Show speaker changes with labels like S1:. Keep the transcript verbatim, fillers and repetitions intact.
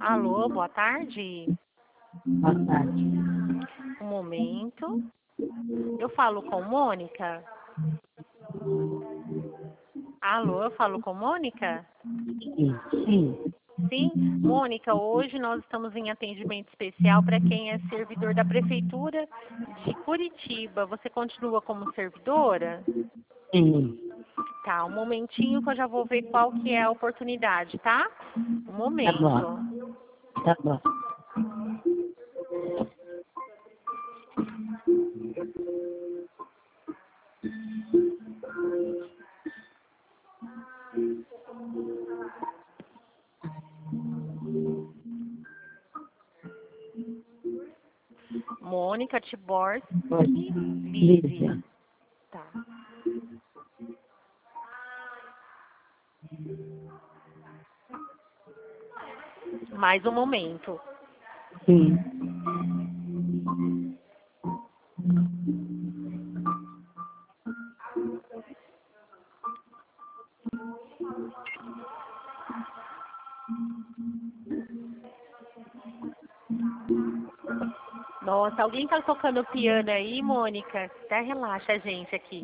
S1: Alô, boa tarde.
S2: Boa tarde.
S1: Um momento. Eu falo com Mônica? Alô, eu falo com Mônica?
S2: Sim, sim.
S1: Sim, Mônica, hoje nós estamos em atendimento especial para quem é servidor da Prefeitura de Curitiba. Você continua como servidora?
S2: Sim.
S1: Tá, um momentinho que eu já vou ver qual que é a oportunidade, tá? Um
S2: Tá
S1: momento.
S2: bom. Tá bom.
S1: Mônica Tiborski
S2: Oi.
S1: Lise.
S2: Lívia.
S1: Tá. Mais um momento.
S2: Sim.
S1: Nossa, alguém tá tocando piano aí, Mônica? Até relaxa a gente aqui.